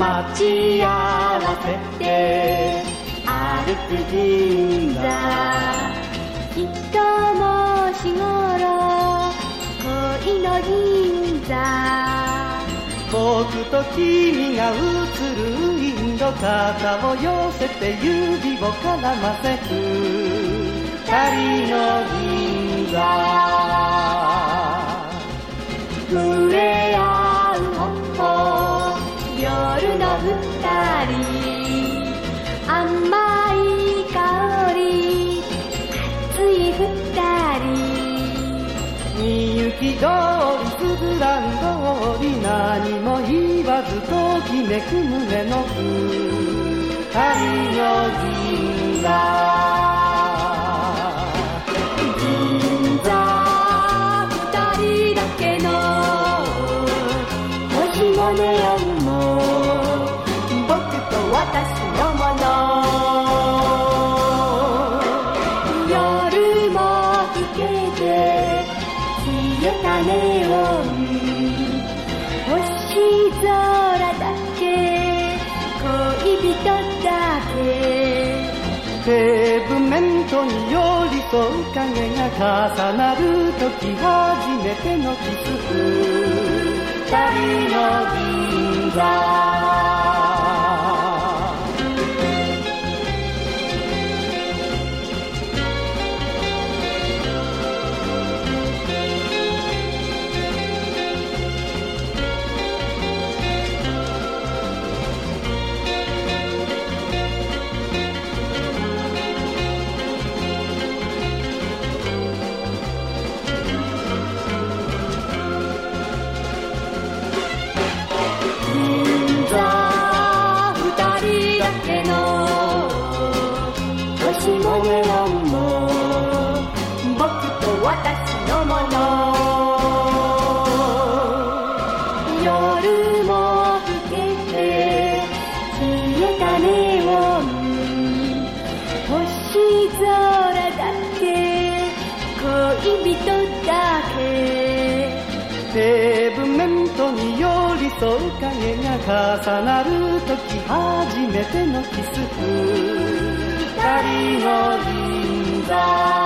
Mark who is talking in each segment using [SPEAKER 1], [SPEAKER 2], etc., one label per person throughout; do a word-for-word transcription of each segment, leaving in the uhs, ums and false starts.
[SPEAKER 1] 待ち合わせて歩く銀座、きっともうしごろ恋の銀座、僕と君が映るウィンド、肩を寄せて指を絡ませる二人の銀座、触れ合うほっぽ夜の二人、甘い香り熱い二人、みゆき通りすずらん通り、何も言わずときめく胸の二人の銀座、銀座二人だけの星のネオンも僕と私のもの、夜も更けて消えたネオン、星空だけ恋人だけ、ペーブメントに寄り添う影が重なるとき初めてのキス、二人の銀座、星のネオンも僕と私のもの、夜も更けて消えたネオン、星空だけ恋人だけ、ペーブメントに寄り添う影が重なるとき初めてのキス、二人の銀座、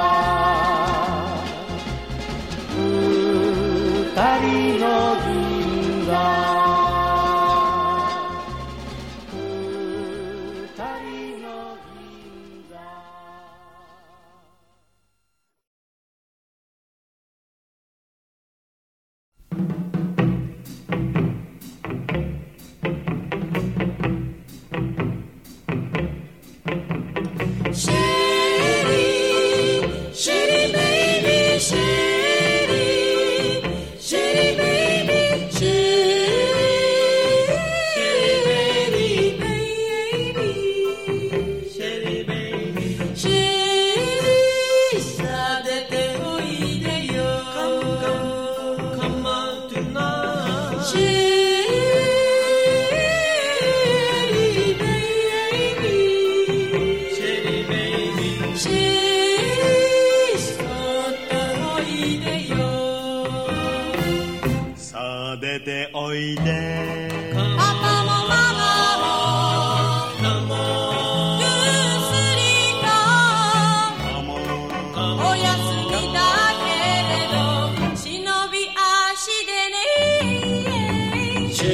[SPEAKER 1] 二人の銀座。
[SPEAKER 2] 出ておいで
[SPEAKER 3] パパもママもカモンユースリーカモンおやすみだけれど忍び足でねシェ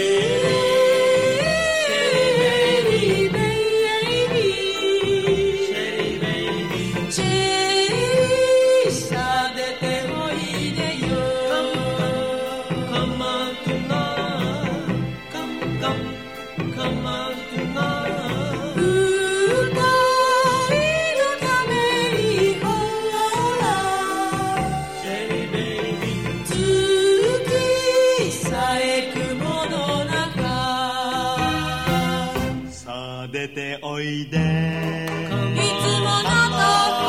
[SPEAKER 3] リーベイビーシェリーベイビーシェリーさあ出ておいでよ
[SPEAKER 2] 出ておいでいつも
[SPEAKER 3] のとこ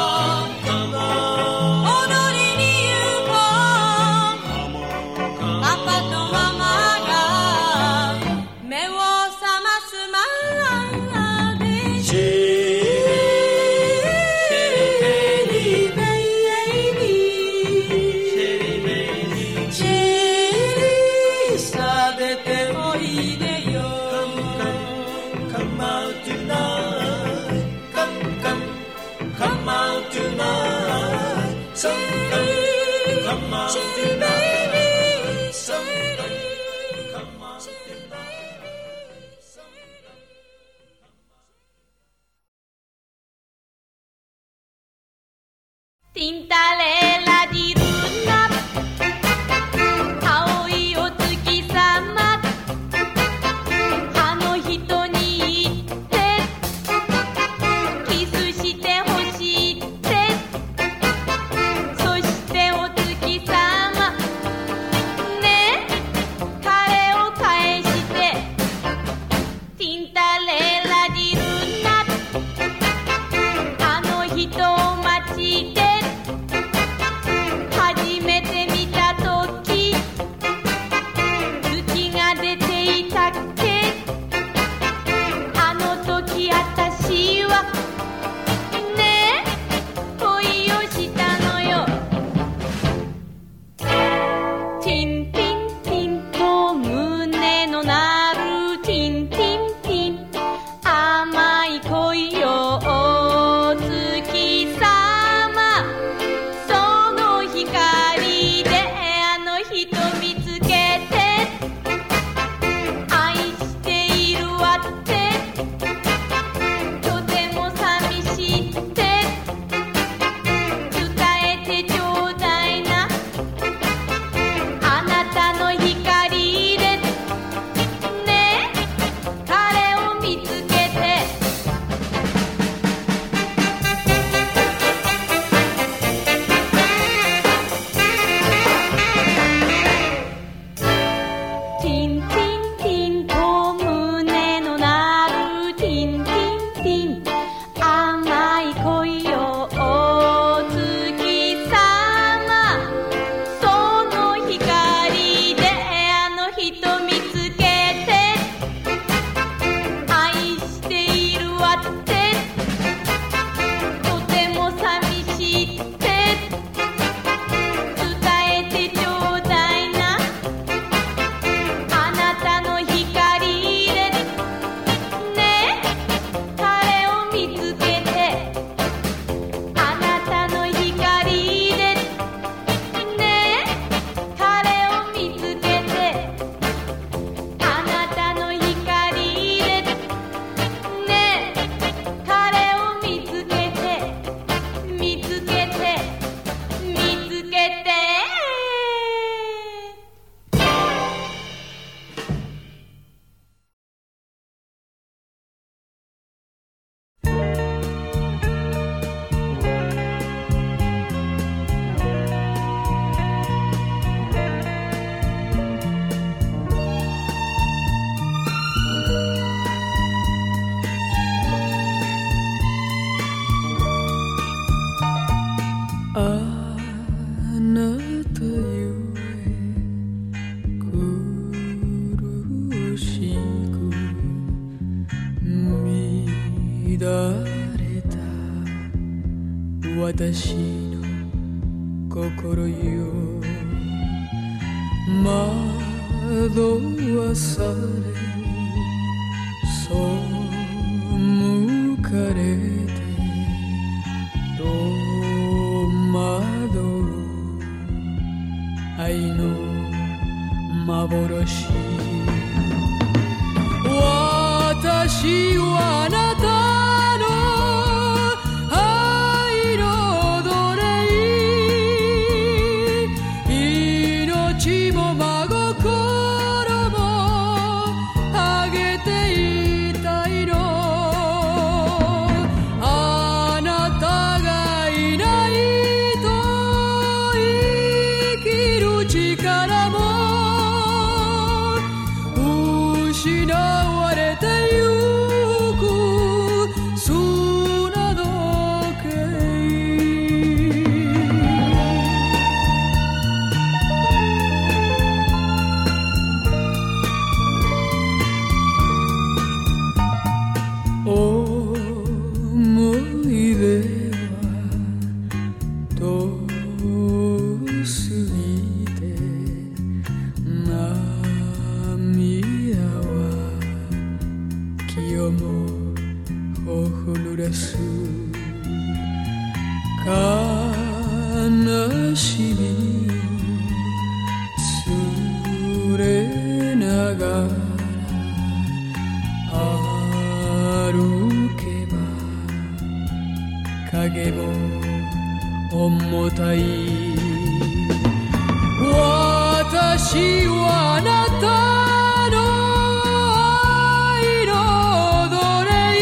[SPEAKER 3] 踊りに行こうパパとママが目を覚ますまでシェリーベイビーシェリーベイビーシェリーさあ出ておいでよ Tintarella di luna,青いお月様、あの人に言ってキスしてほしいって、そしてお月様ねえ彼を返して、Tintarella di luna、あの人を待ちで初めて見たとき月が出ていたっけ、あの時あたしはねえ恋をしたのよ。ティンティンティンと胸の鳴るティンティンティン、甘い恋よお月さま、その光であの人見つけて、愛しているわってとても寂しいって伝えてちょうだいな、あなたの光でねえ彼を見つけて。ティンティンティンと胸の鳴るティンティンティン、甘い恋よお月さま、その光であの人見つけて、愛しているわってとても寂しいって伝えてちょうだいな、あなたの光でねえ彼を見つけて、あなたの光でねえ彼を見つけて、あなたの光でねえ彼を見つけて、見つけて見つけて。
[SPEAKER 4] あなたゆえ苦しく乱れた私の心よ、惑わされ背かれて戸惑う愛の幻、私はあなた悲悲しみを連れながら歩けば影も重たい。私はあなたの愛の奴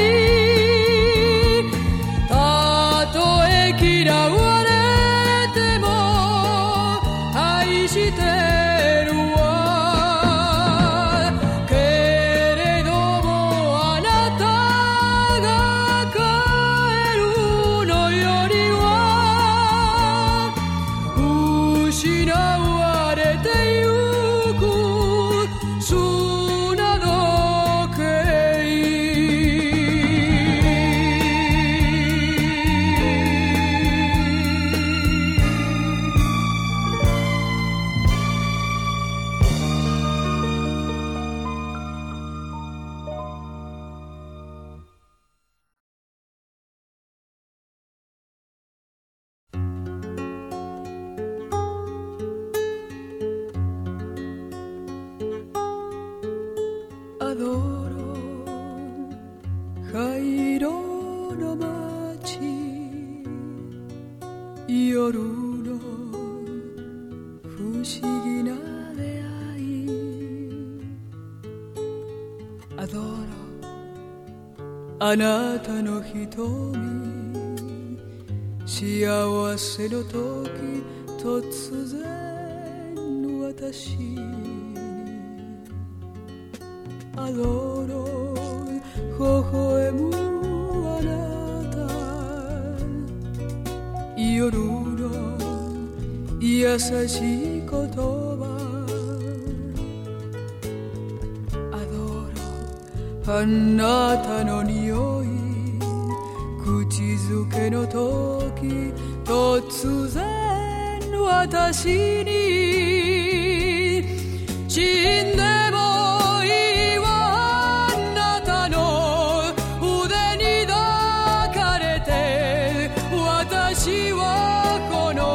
[SPEAKER 4] 隷、たとえ嫌われても愛してるわ。けれどもあなたが帰るのよりは失われてゆく砂時計。Adoro 灰色の街、夜の不思議な出会い。Adoro あなたの瞳、幸せの時突然私Adoro 微笑むあなた、夜の優しい言葉。Adoro あなたの匂い、口づけの時突然私に死んで私はこの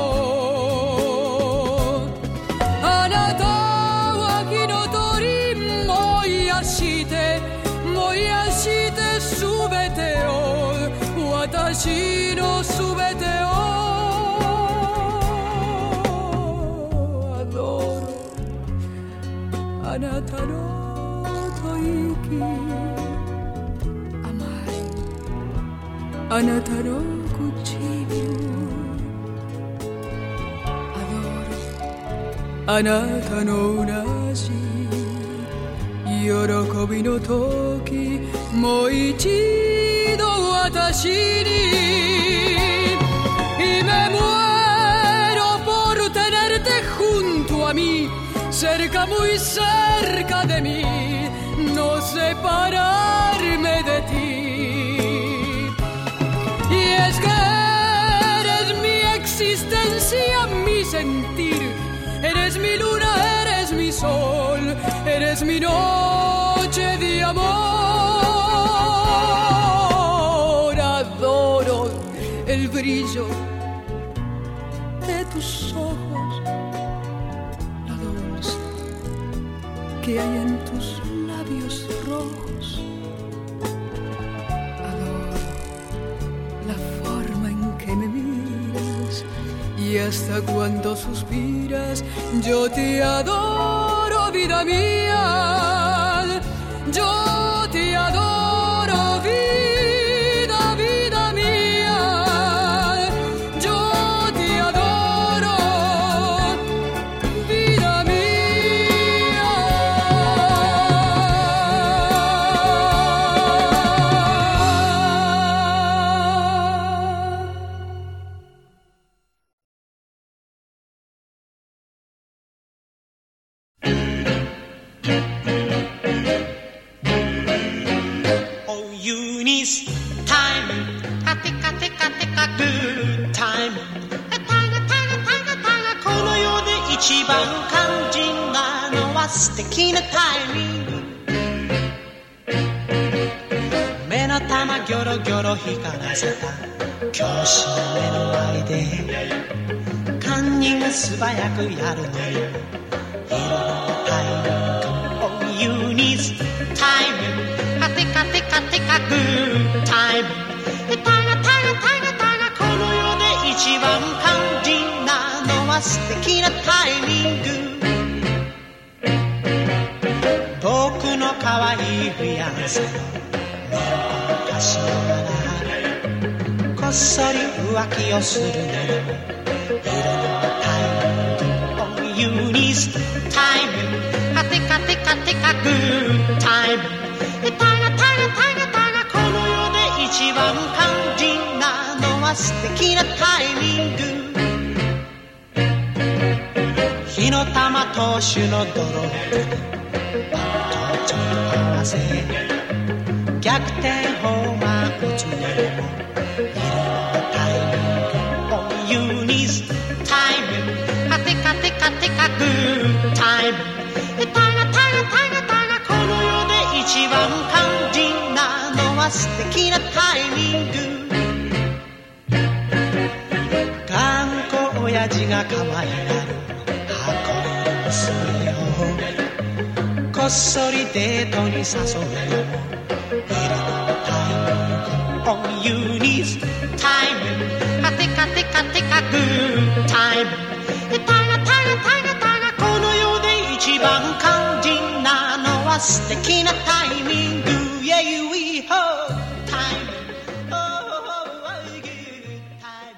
[SPEAKER 4] あなたは火の鳥燃やして燃やしてすべてを私のすべてをAdoro あなたの吐息甘いあなたのあなたのうなじ喜びの時もう一度私にY me muero por tenerte junto a mí cerca muy cerca de mí no separarme de ti y es que eres mi existencia mi sentir Eres mi luna, eres mi sol, eres mi noche de amor. Adoro el brillo de tus ojos, la dulce que hay en tus labios rojos. Adoro la forma en que me miras. Y hasta cuando suspiras, yo te adoro, vida mía. Yo te adoro, vida, vida mía. Yo te adoro, vida mía.
[SPEAKER 5] 人が素早くやるのにいろんなタイミング Oh you need time カテカテカテカグータイムタガタガタガタガこの世で一番肝心なのは素敵なタイミング僕の可愛いフィアンセのメロン歌詞ながらこっそり浮気をするのにもいろんなタイミング Oh you need time カテカテカテカグータイムタガタガタガタガこの世で一番肝心なのは素敵なタイミング火の玉投手のドロップちょっと合わせ逆転ホーマー打つのもいろんなタイミング Oh you need time カテカテカテカグータイムタガタガタガタガこの世で一番肝心なのは素敵なタイミング頑固親父が可愛がる箱入り娘をこっそりデートに誘うのもいるのタイミング Oh you need time カテカテカテカグータイムタガタガタガタガこの世で一番肝心なのは素敵なタイミング Yeah you we hold time Oh I give time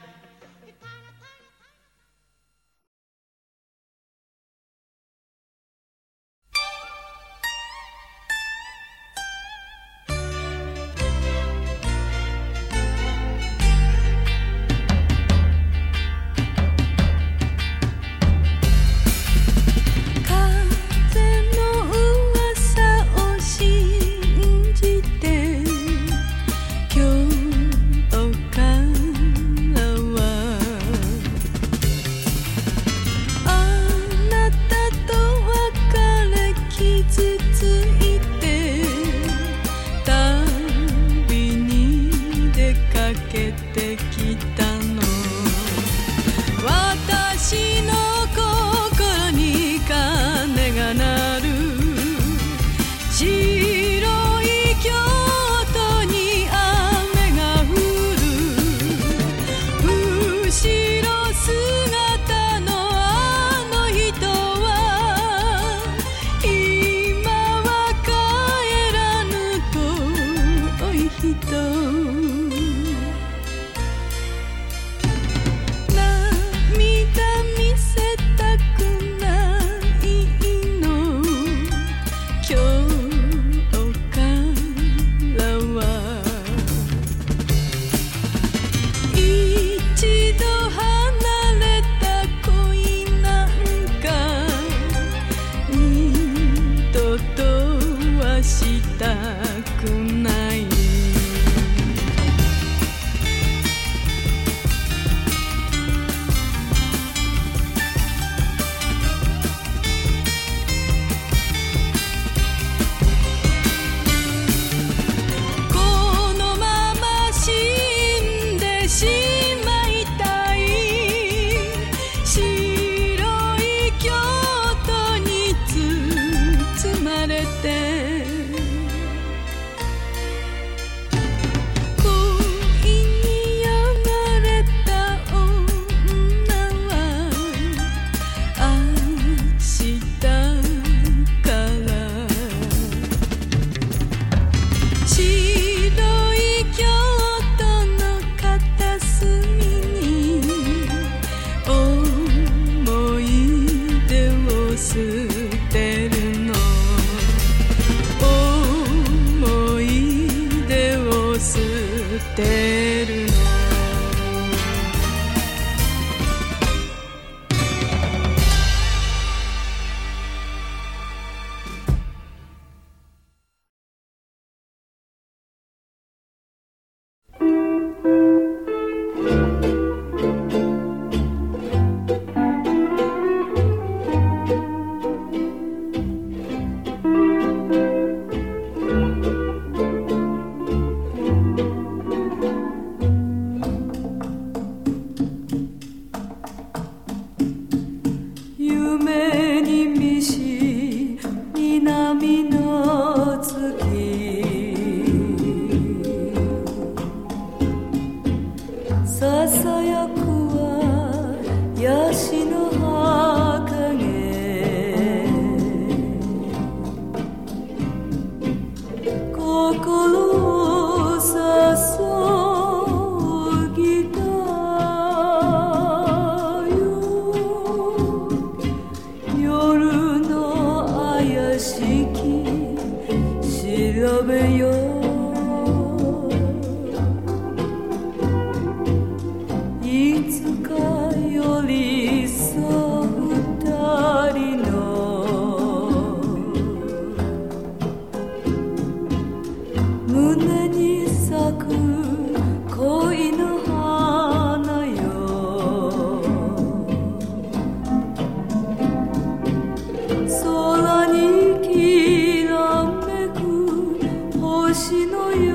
[SPEAKER 4] 星のよ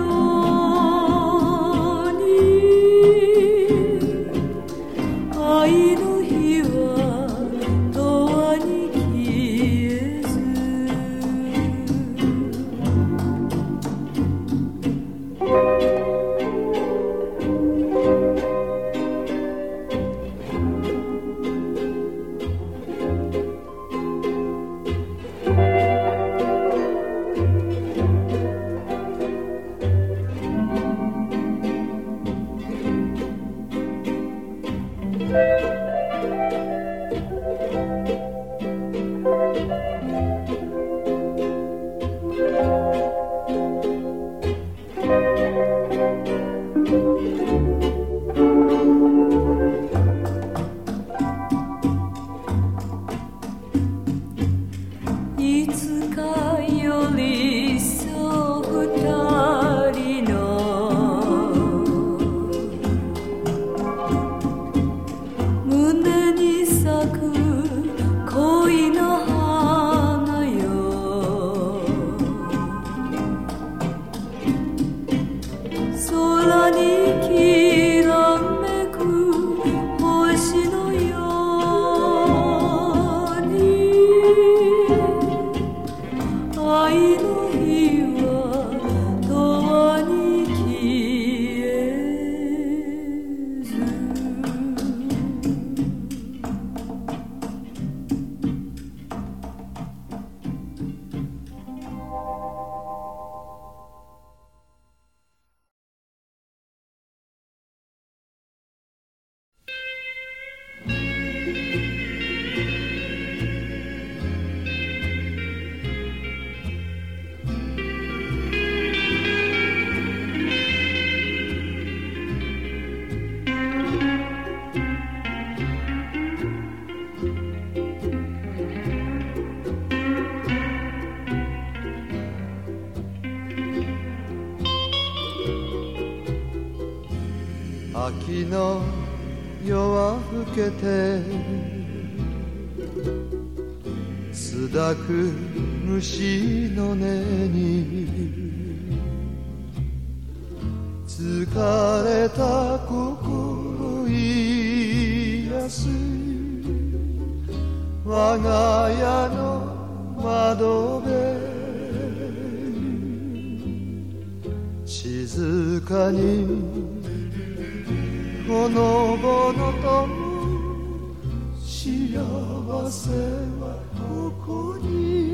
[SPEAKER 4] うに愛の火は永遠に消えずいつか寄り添う二人の胸に咲く恋の花よ空にきらめく星のように愛の火は永遠に消えず
[SPEAKER 6] 秋の夜は更けて巣抱く虫の音に疲れた心癒す我が家の窓辺静かにほのぼのと幸せはここに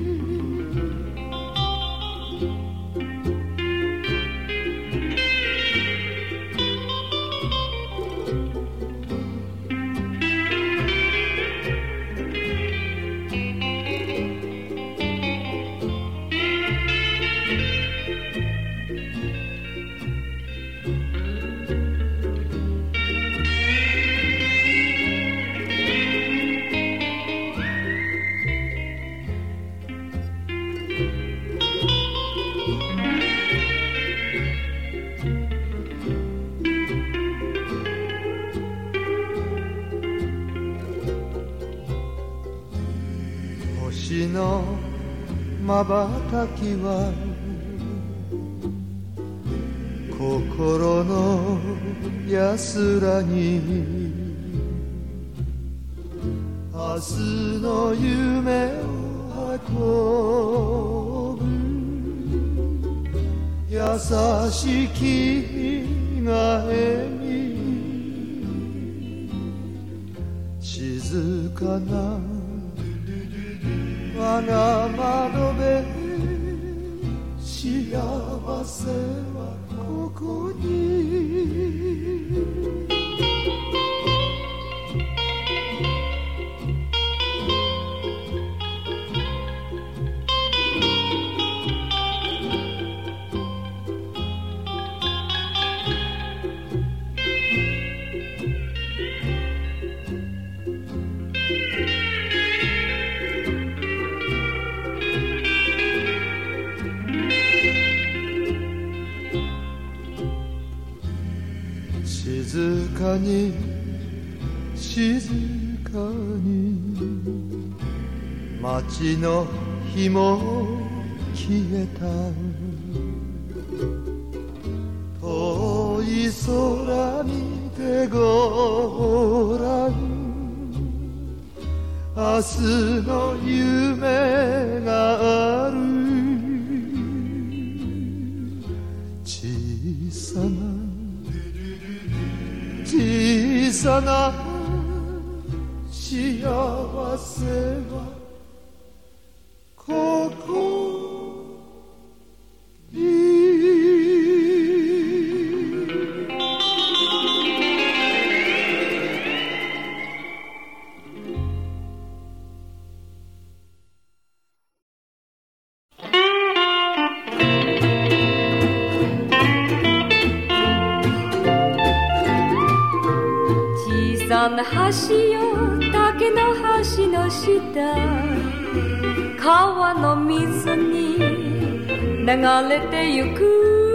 [SPEAKER 6] 星の瞬きは心の安らぎ明日の夢を運ぶ優しきがえに静かな我が窓辺幸せはここに静かに静かに街の灯も消えたらう明日の夢がある小さな小さな幸せはここに
[SPEAKER 1] 小さな橋よ竹の橋の下川の水に流れてゆく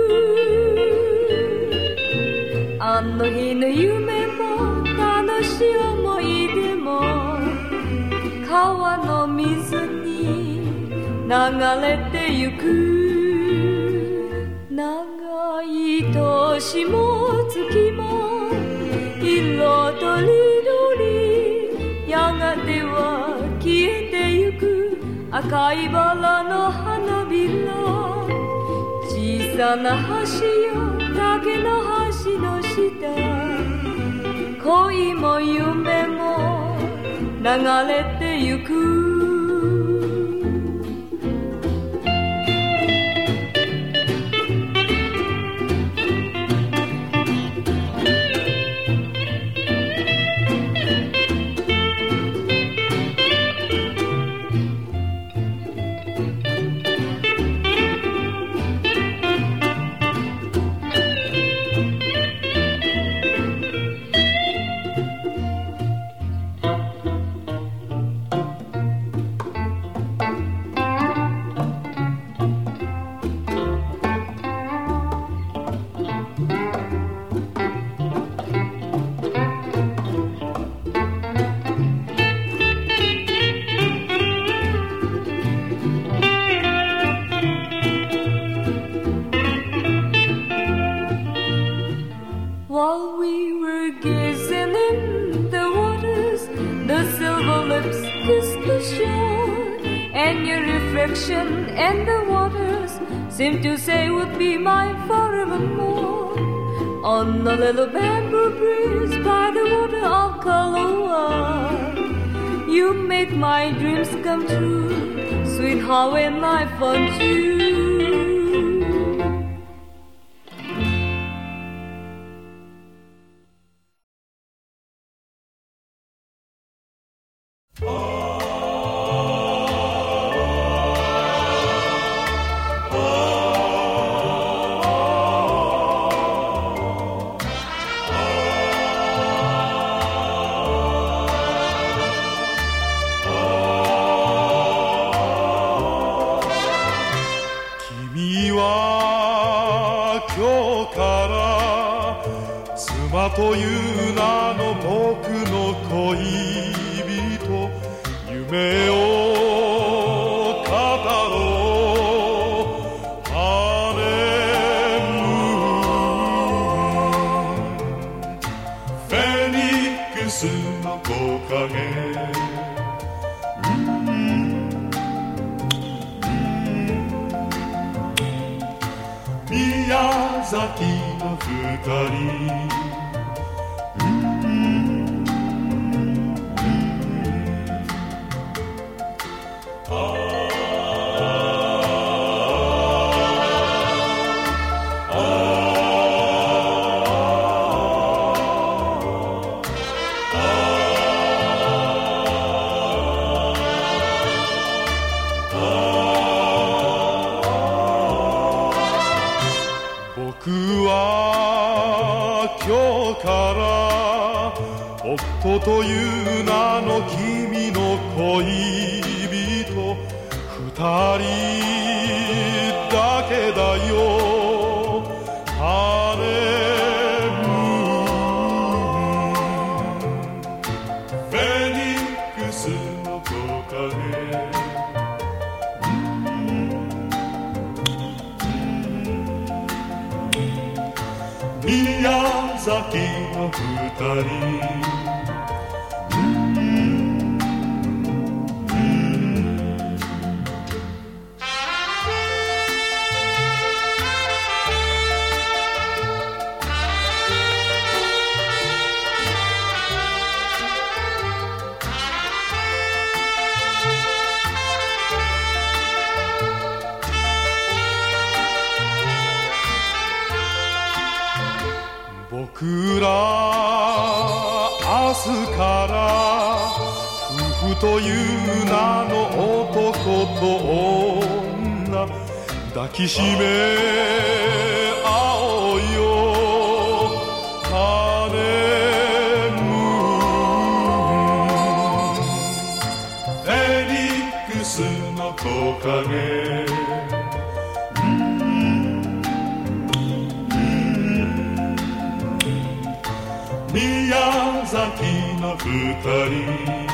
[SPEAKER 1] あの日の夢も楽しい思い出も川の水に流れてゆく長い年も月も色とりどりやがては消えてゆく赤いバラの花びら小さな橋よ竹の橋の下恋も夢も流れてゆくWhile we were gazing in the waters, the silver lips kissed the shore, and your reflection in the waters seemed to say would be mine forevermore. On the little bamboo bridge by the water of Kaloa, you make my dreams come true, sweetheart, when I found you.
[SPEAKER 2] という名の僕の恋人夢を語ろうハネムーンフェニックスの木陰宮崎の二人僕は今日から夫という名の君の恋人二人だけだよハネムーンフェニックスの木陰宮崎の二人僕ら明日から夫婦という名の男と女抱きしめ合おうよハネムーンフェニックスの木陰宮崎の二人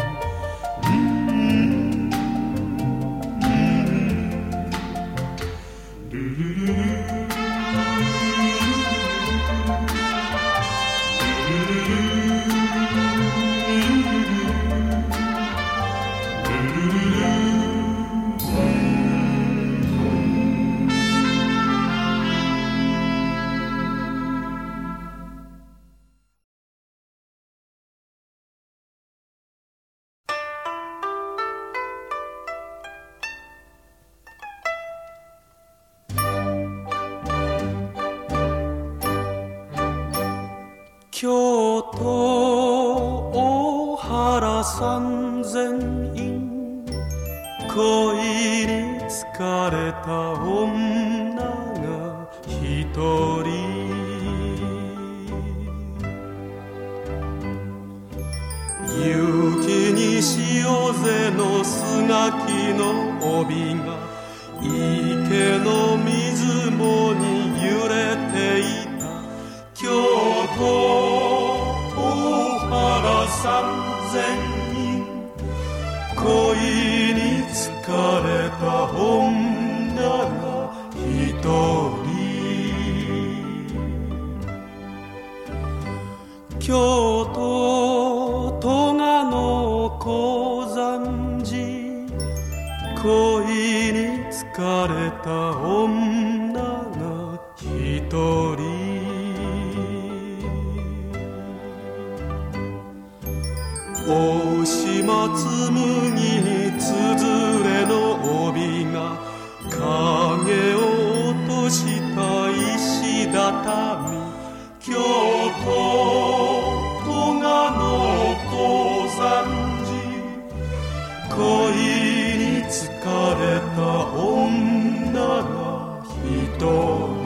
[SPEAKER 7] 京都大原三千院恋に疲れた女が一人雪に塩瀬のすがきの帯が池の水面に揺れていた京都三千人恋に疲れた女が一人京都戸賀の高山寺恋に疲れた女が一人大島紬につづれの帯が影を落とした石畳京都戸賀の高山寺恋に疲れた女が一人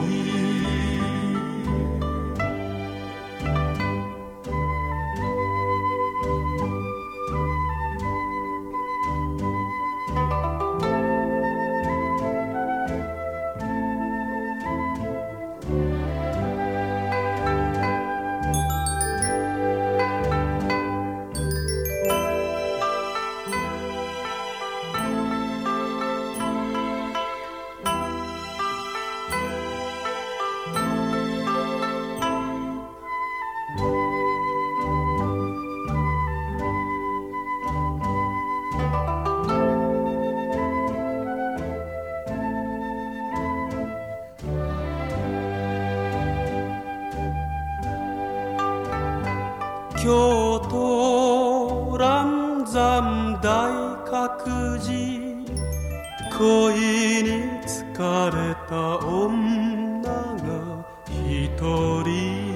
[SPEAKER 7] 京都嵐山大覚寺恋に疲れた女が一人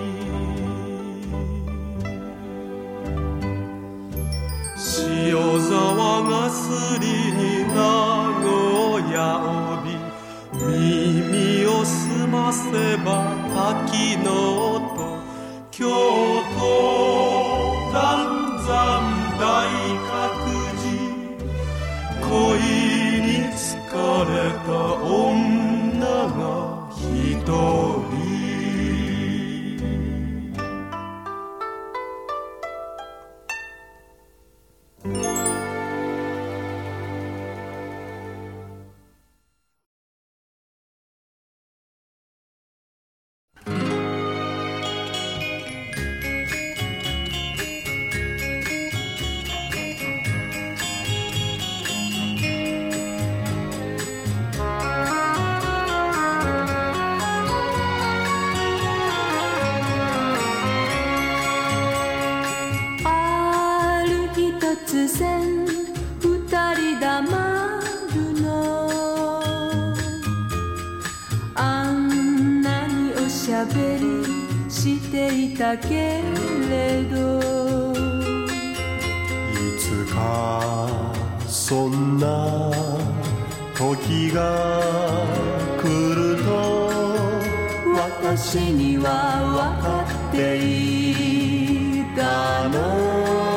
[SPEAKER 7] 塩沢がすりに名古屋帯耳を澄ませば滝の音京都嵐山大覚寺恋に疲れた女が一人
[SPEAKER 1] 突然二人だまるのあんなにおしゃべりし
[SPEAKER 4] していたけれど、
[SPEAKER 6] いつかそんな時が来ると
[SPEAKER 4] 私には分かっていたの。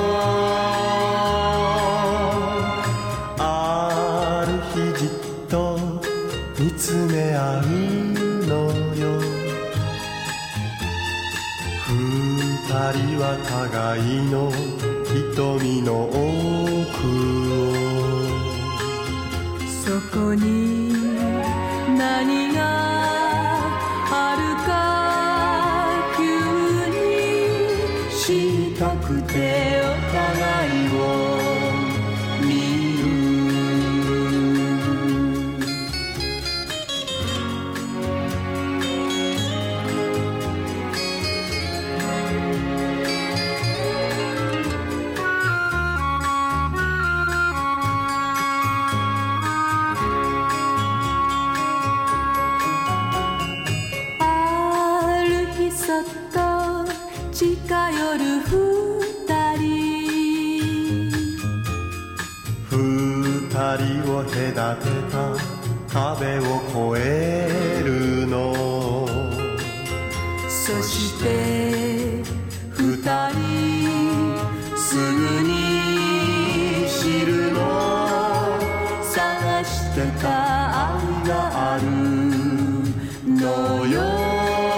[SPEAKER 6] ある日じっと見つめ合うのよ。二人は互いの瞳の奥を、
[SPEAKER 4] そこに何があるか急に知りたくてお互いを見る。そっと近寄る二人、
[SPEAKER 6] 二人を隔てた壁を越えるの。
[SPEAKER 4] そして二人すぐに知るの。探してた愛があるのよ。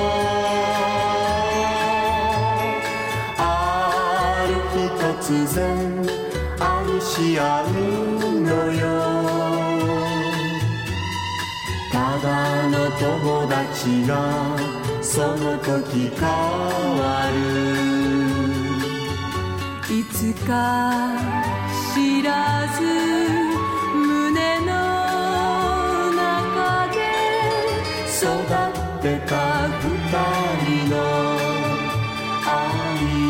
[SPEAKER 4] 突然愛し合うのよ。ただの友達がその時変わる。いつか知らず胸の中で育ってた二人の愛。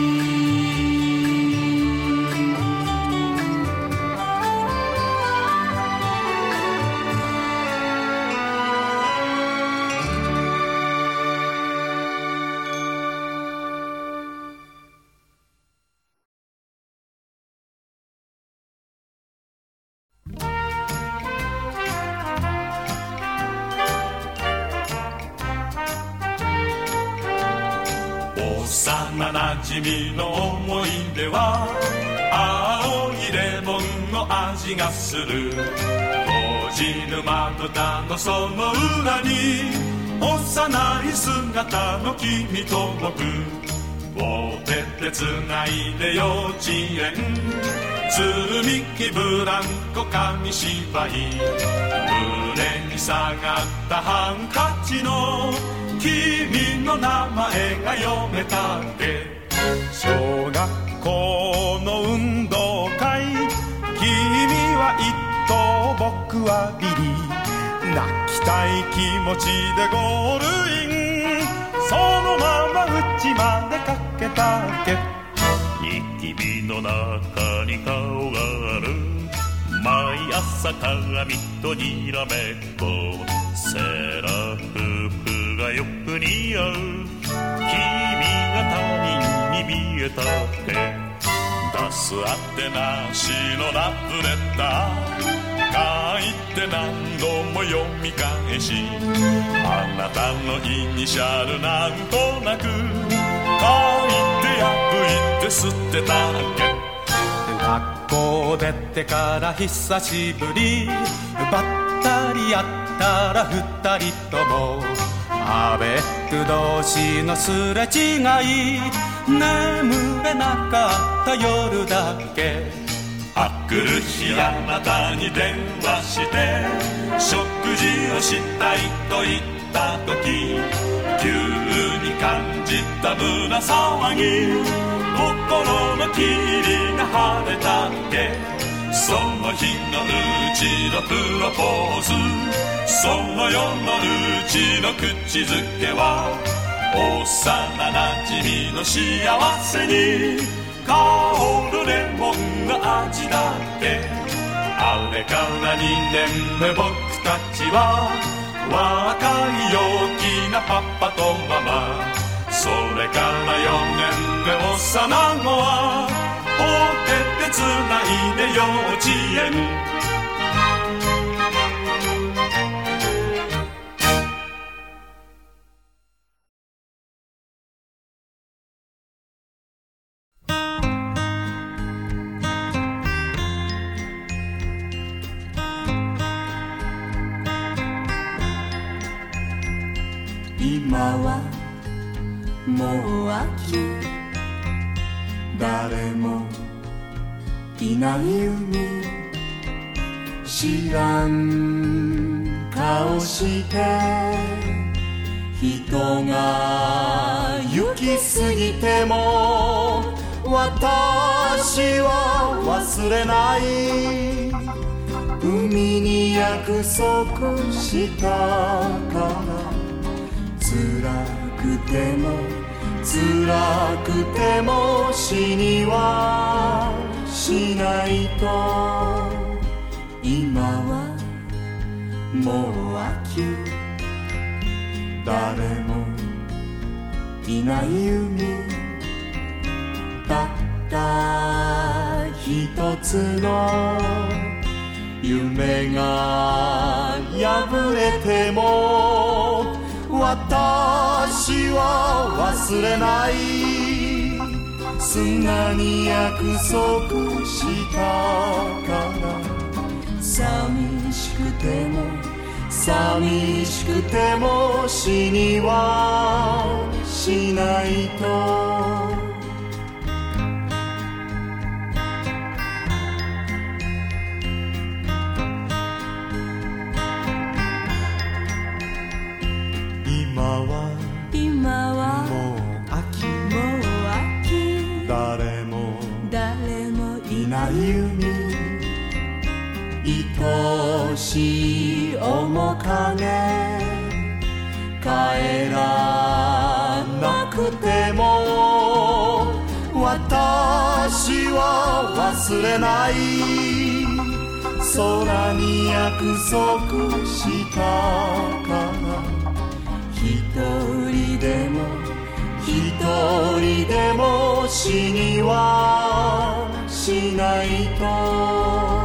[SPEAKER 2] 幼なじみの思い出は青いレモンの味がする。閉じぬまぶたのその裏に幼い姿の君と僕を手でつないで幼稚園。積み木ブランコ紙芝居、胸に下がったハンカチの君の名前が読めたっけ。小学校の運動会、君は一等僕はビリ、泣きたい気持ちでゴールイン、そのまま家まで駆けたっけ。ニキビの中に顔がある、毎朝鏡とにらめっこ、セーラー服がよく似合う、君が他人に見えたっけ。出すあってなしのラブレター書いて何度も読み返し、あなたのイニシャルなんとなく書いて破いて捨てたっけ。学校出てから久しぶり、ばったり会ったら二人ともアベック同士のすれ違い、眠れなかった夜だけ。あくる日あなたに電話して食事をしたいと言った時、急に感じた胸騒ぎ、心の霧が晴れたっけ。その日のうちのプロポーズ、その夜のうちの口づけは幼なじみの幸せに香るレモンの味だって。あれからにねんめ僕たちは若い陽気なパパとママ、それか
[SPEAKER 7] で幼子はお手手つないで幼稚園
[SPEAKER 8] 今はもう秋誰もいない海知らん顔して人が行き過ぎても私は忘れない海に約束したから辛くても辛くても死にはしないと今はもう秋誰もいない海たった一つの夢が破れても私は忘れない砂に約束したから寂しくても寂しくても死にはしないと今は
[SPEAKER 4] 今は
[SPEAKER 8] もう秋
[SPEAKER 4] もう秋
[SPEAKER 8] 誰も
[SPEAKER 4] 誰も
[SPEAKER 8] いない海愛しい面影帰らなくても私は忘れない空に約束したから一人でも一人でも死にはしないと